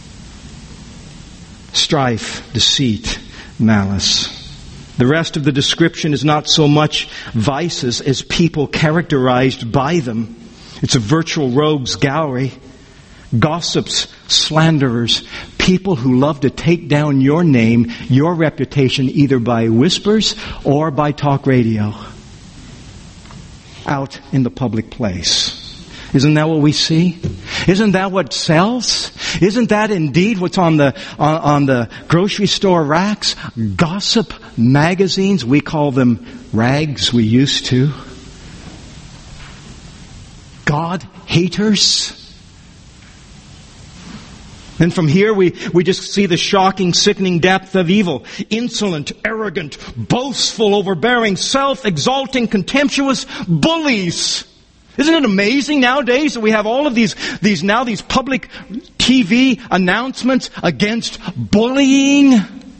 Strife, deceit, malice. The rest of the description is not so much vices as people characterized by them. It's a virtual rogues gallery. Gossips, slanderers, people who love to take down your name, your reputation, either by whispers or by talk radio out in the public place. Isn't that what we see? Isn't that what sells? Isn't that indeed what's on the grocery store racks? Gossip magazines, we call them rags, we used to. God haters. And from here we just see the shocking, sickening depth of evil. Insolent, arrogant, boastful, overbearing, self-exalting, contemptuous bullies. Isn't it amazing nowadays that we have all of these public TV announcements against bullying?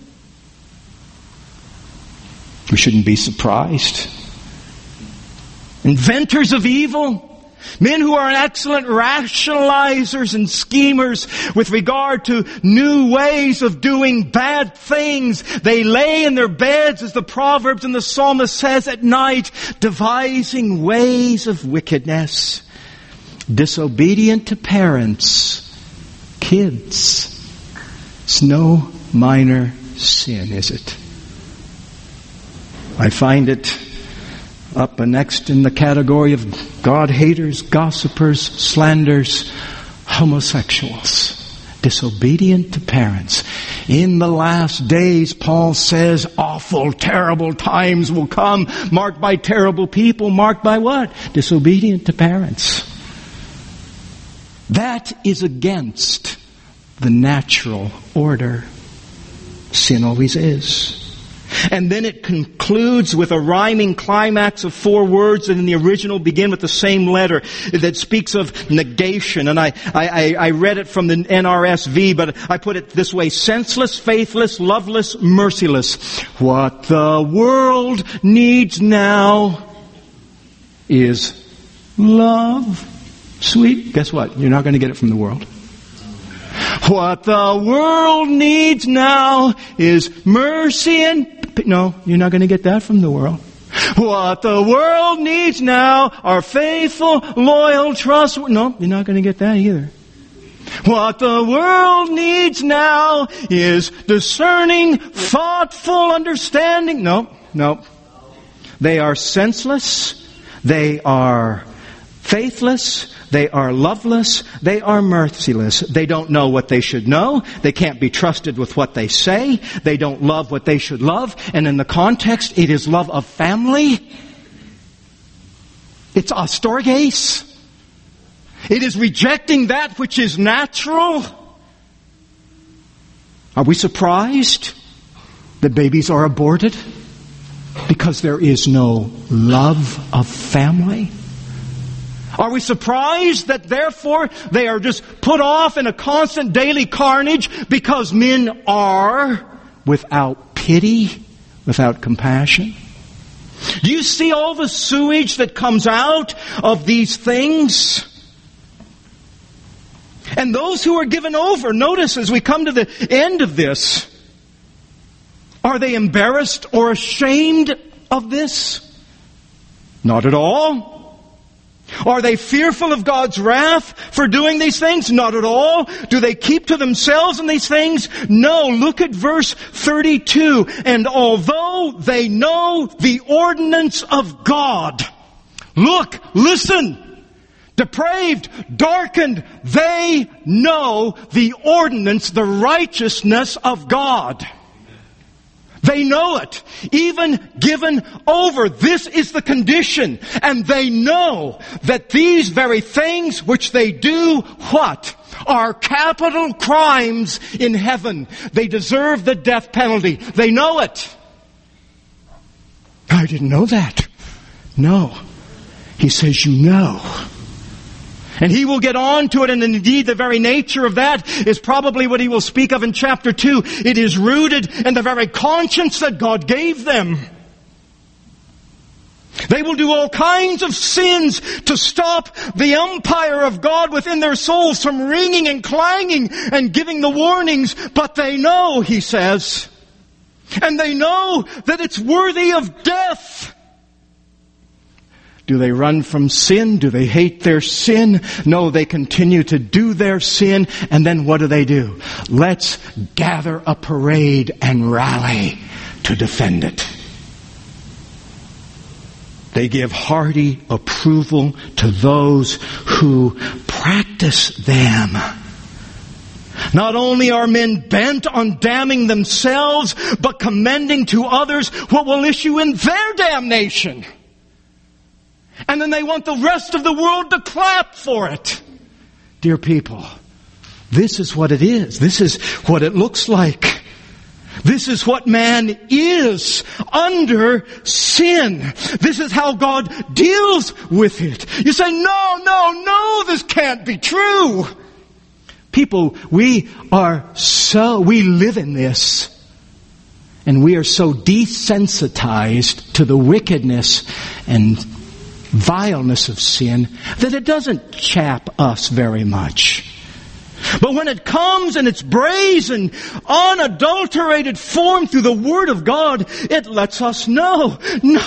We shouldn't be surprised. Inventors of evil. Men who are excellent rationalizers and schemers with regard to new ways of doing bad things. They lay in their beds, as the Proverbs and the Psalmist says, at night, devising ways of wickedness. Disobedient to parents. Kids. It's no minor sin, is it? I find it up next in the category of God-haters, gossipers, slanders, homosexuals. Disobedient to parents. In the last days, Paul says, awful, terrible times will come, marked by terrible people, marked by what? Disobedient to parents. That is against the natural order. Sin always is. And then it concludes with a rhyming climax of 4 words that in the original begin with the same letter that speaks of negation. And I read it from the NRSV, but I put it this way: senseless, faithless, loveless, merciless. What the world needs now is love. Sweet. Guess what? You're not going to get it from the world. What the world needs now is mercy and... No, you're not going to get that from the world. What the world needs now are faithful, loyal, trustworthy... No, you're not going to get that either. What the world needs now is discerning, thoughtful, understanding... No. They are senseless. They are faithless. They are loveless. They are merciless. They don't know what they should know. They can't be trusted with what they say. They don't love what they should love. And in the context, it is love of family. It's astorges. It is rejecting that which is natural. Are we surprised that babies are aborted? Because there is no love of family. Are we surprised that therefore they are just put off in a constant daily carnage because men are without pity, without compassion? Do you see all the sewage that comes out of these things? And those who are given over, notice as we come to the end of this, are they embarrassed or ashamed of this? Not at all. Are they fearful of God's wrath for doing these things? Not at all. Do they keep to themselves in these things? No. Look at verse 32. And although they know the ordinance of God, look, listen, depraved, darkened, they know the ordinance, the righteousness of God. They know it. Even given over. This is the condition. And they know that these very things which they do, what? Are capital crimes in heaven. They deserve the death penalty. They know it. I didn't know that. No. He says you know. And he will get on to it, and indeed the very nature of that is probably what he will speak of in chapter 2. It is rooted in the very conscience that God gave them. They will do all kinds of sins to stop the umpire of God within their souls from ringing and clanging and giving the warnings, but they know, he says, and they know that it's worthy of death. Do they run from sin? Do they hate their sin? No, they continue to do their sin. And then what do? Let's gather a parade and rally to defend it. They give hearty approval to those who practice them. Not only are men bent on damning themselves, but commending to others what will issue in their damnation. And then they want the rest of the world to clap for it. Dear people, This is what it is. This is what it looks like. This is what man is under sin. This is how God deals with it. You say, no, this can't be true. People, we live in this. And we are so desensitized to the wickedness and vileness of sin that it doesn't chap us very much. But when it comes in its brazen, unadulterated form through the Word of God, it lets us know,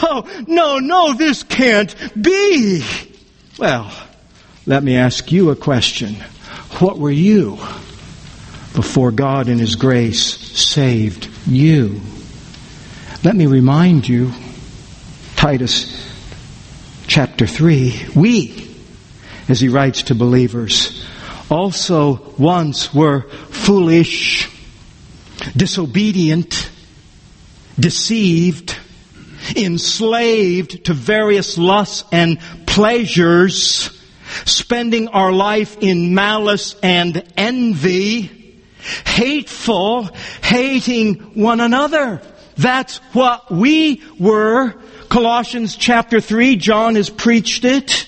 no, this can't be. Well, let me ask you a question. What were you before God in His grace saved you? Let me remind you, Titus chapter 3, we, as he writes to believers, also once were foolish, disobedient, deceived, enslaved to various lusts and pleasures, spending our life in malice and envy, hateful, hating one another. That's what we were. Colossians chapter 3, John has preached it.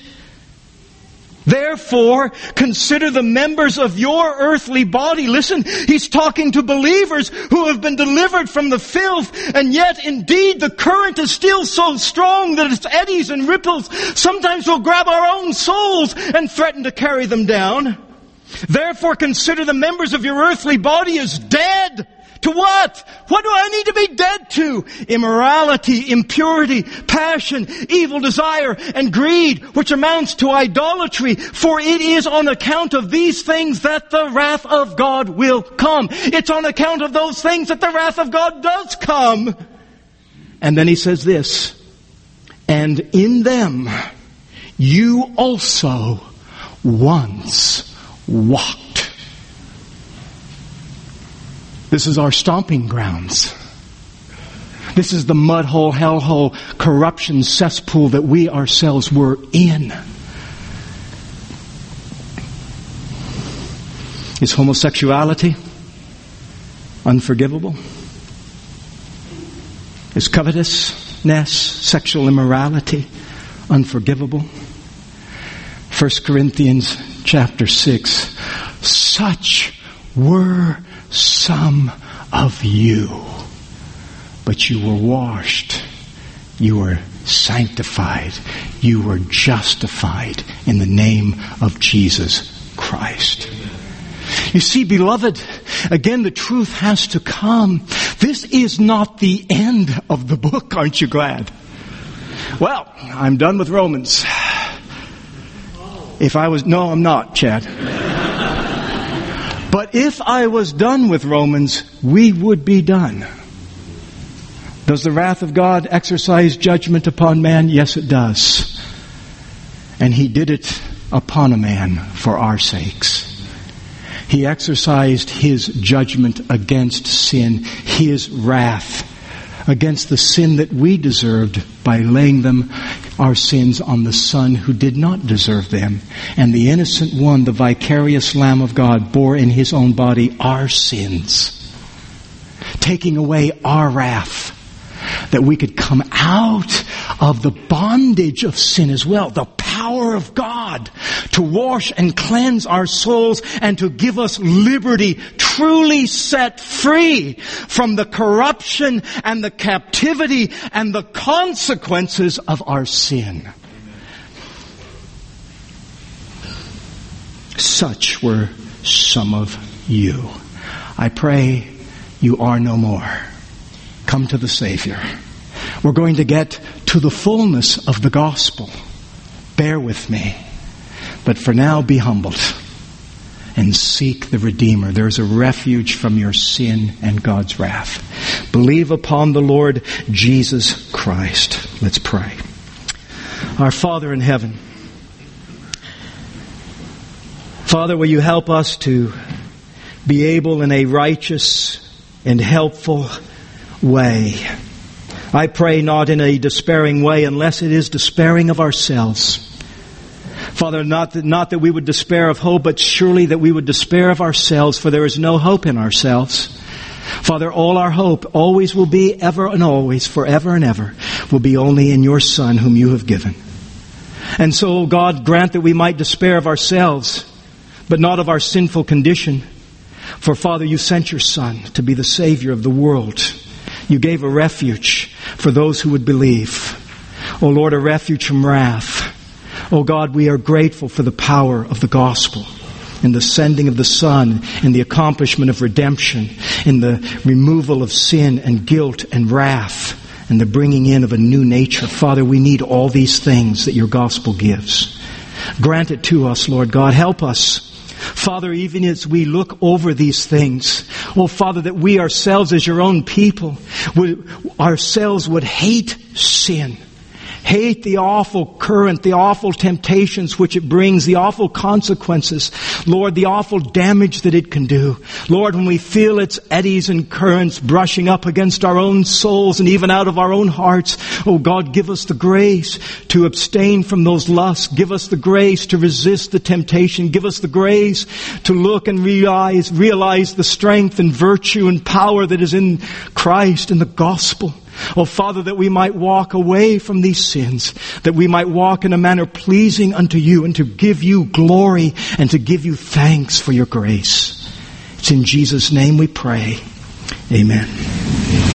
Therefore, consider the members of your earthly body. Listen, he's talking to believers who have been delivered from the filth, and yet indeed the current is still so strong that its eddies and ripples sometimes will grab our own souls and threaten to carry them down. Therefore, consider the members of your earthly body as dead. To what? What do I need to be dead to? Immorality, impurity, passion, evil desire, and greed, which amounts to idolatry. For it is on account of these things that the wrath of God will come. It's on account of those things that the wrath of God does come. And then he says this, and in them you also once walked. This is our stomping grounds. This is the mud hole, hell hole, corruption cesspool that we ourselves were in. Is homosexuality unforgivable? Is covetousness, sexual immorality unforgivable? 1 Corinthians chapter 6. Such were some of you, but you were washed, you were sanctified, you were justified in the name of Jesus Christ. You see, beloved, again, the truth has to come. This is not the end of the book, aren't you glad? Well, I'm done with Romans. No, I'm not, Chad. But if I was done with Romans, we would be done. Does the wrath of God exercise judgment upon man? Yes, it does. And He did it upon a man for our sakes. He exercised His judgment against sin, His wrath against the sin that we deserved by laying our sins on the Son who did not deserve them. And the innocent one, the vicarious Lamb of God, bore in His own body our sins, taking away our wrath, that we could come out of the bondage of sin as well. The power of God to wash and cleanse our souls and to give us liberty, truly set free from the corruption and the captivity and the consequences of our sin. Such were some of you. I pray you are no more. Come to the Savior. We're going to get to the fullness of the gospel. Bear with me. But for now, be humbled and seek the Redeemer. There's a refuge from your sin and God's wrath. Believe upon the Lord Jesus Christ. Let's pray. Our Father in heaven, Father, will you help us to be able in a righteous and helpful way. I pray not in a despairing way unless it is despairing of ourselves. Father, not that we would despair of hope, but surely that we would despair of ourselves, for there is no hope in ourselves. Father, all our hope always will be, ever and always, forever and ever, will be only in your Son whom you have given. And so, God, grant that we might despair of ourselves, but not of our sinful condition. For, Father, you sent your Son to be the Savior of the world. You gave a refuge for those who would believe. O Lord, a refuge from wrath. O God, we are grateful for the power of the gospel, in the sending of the Son, in the accomplishment of redemption, in the removal of sin and guilt and wrath, and the bringing in of a new nature. Father, we need all these things that your gospel gives. Grant it to us, Lord God. Help us, Father, even as we look over these things. Oh, Father, that we ourselves as your own people would hate sin. Hate the awful current, the awful temptations which it brings, the awful consequences. Lord, the awful damage that it can do. Lord, when we feel its eddies and currents brushing up against our own souls and even out of our own hearts, oh God, give us the grace to abstain from those lusts. Give us the grace to resist the temptation. Give us the grace to look and realize the strength and virtue and power that is in Christ and the gospel. Oh, Father, that we might walk away from these sins, that we might walk in a manner pleasing unto you and to give you glory and to give you thanks for your grace. It's in Jesus' name we pray. Amen.